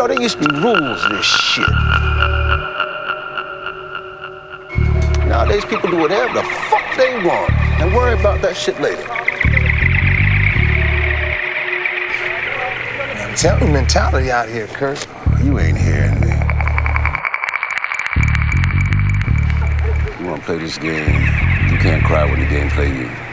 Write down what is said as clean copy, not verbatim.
know, there used to be rules to this shit. Nowadays, people do whatever the fuck they want and worry about that shit later. I'm telling you, mentality out here, Kurt. You ain't hearing me. You wanna play this game, you can't cry when the game play you.